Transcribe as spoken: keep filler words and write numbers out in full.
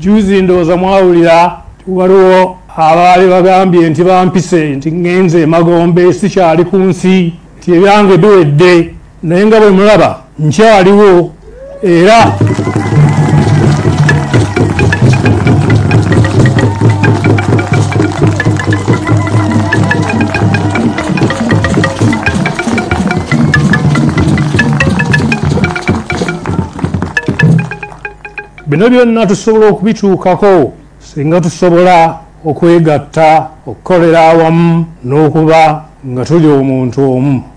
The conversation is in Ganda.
juzi ndowooza mwawulira waliwo abaali bagambye nti bampise nti ngenze Magombe sikyali ku nsi nti ebyange biwedde naye nga bwe mulaba nkyaliwo era bino byonna tusobola okubituukako singa tusobola okwegatta okukolera awamu n'okuba nga tuli omuntu omu.